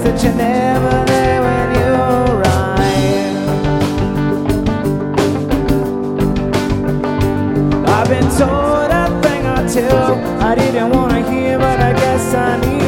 that you're never there when you arrive. I've been told a thing or two I didn't want to hear, but I guess I need